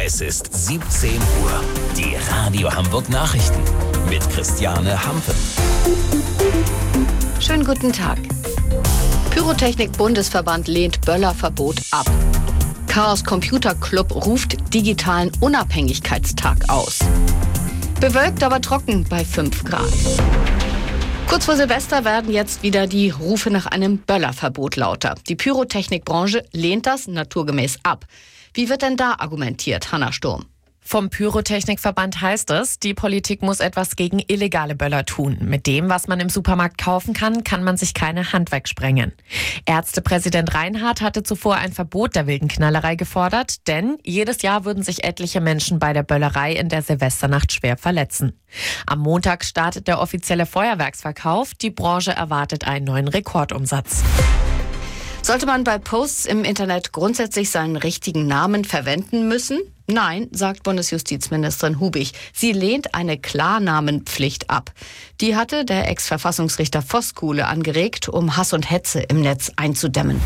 Es ist 17 Uhr. Die Radio Hamburg Nachrichten mit Christiane Hampe. Schönen guten Tag. Pyrotechnik-Bundesverband lehnt Böllerverbot ab. Chaos Computer Club ruft digitalen Unabhängigkeitstag aus. Bewölkt, aber trocken bei 5 Grad. Kurz vor Silvester werden jetzt wieder die Rufe nach einem Böllerverbot lauter. Die Pyrotechnikbranche lehnt das naturgemäß ab. Wie wird denn da argumentiert, Hanna Sturm? Vom Pyrotechnikverband heißt es, die Politik muss etwas gegen illegale Böller tun. Mit dem, was man im Supermarkt kaufen kann, kann man sich keine Hand wegsprengen. Ärztepräsident Reinhardt hatte zuvor ein Verbot der wilden Knallerei gefordert, denn jedes Jahr würden sich etliche Menschen bei der Böllerei in der Silvesternacht schwer verletzen. Am Montag startet der offizielle Feuerwerksverkauf. Die Branche erwartet einen neuen Rekordumsatz. Sollte man bei Posts im Internet grundsätzlich seinen richtigen Namen verwenden müssen? Nein, sagt Bundesjustizministerin Hubig. Sie lehnt eine Klarnamenpflicht ab. Die hatte der Ex-Verfassungsrichter Voskuhle angeregt, um Hass und Hetze im Netz einzudämmen.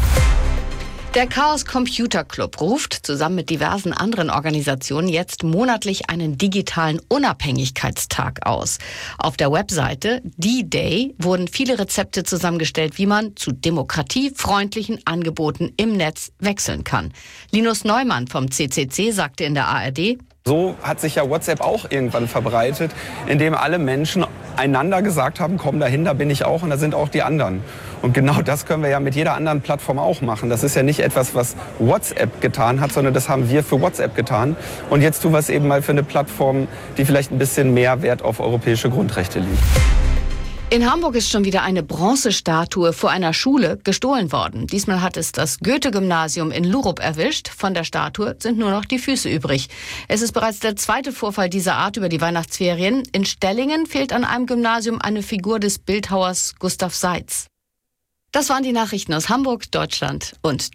Der Chaos Computer Club ruft zusammen mit diversen anderen Organisationen jetzt monatlich einen digitalen Unabhängigkeitstag aus. Auf der Webseite D-Day wurden viele Rezepte zusammengestellt, wie man zu demokratiefreundlichen Angeboten im Netz wechseln kann. Linus Neumann vom CCC sagte in der ARD: So hat sich ja WhatsApp auch irgendwann verbreitet, indem alle Menschen einander gesagt haben, komm dahin, da bin ich auch und da sind auch die anderen. Und genau das können wir ja mit jeder anderen Plattform auch machen. Das ist ja nicht etwas, was WhatsApp getan hat, sondern das haben wir für WhatsApp getan. Und jetzt tun wir es eben mal für eine Plattform, die vielleicht ein bisschen mehr Wert auf europäische Grundrechte liegt. In Hamburg ist schon wieder eine Bronzestatue vor einer Schule gestohlen worden. Diesmal hat es das Goethe-Gymnasium in Lurup erwischt. Von der Statue sind nur noch die Füße übrig. Es ist bereits der zweite Vorfall dieser Art über die Weihnachtsferien. In Stellingen fehlt an einem Gymnasium eine Figur des Bildhauers Gustav Seitz. Das waren die Nachrichten aus Hamburg, Deutschland und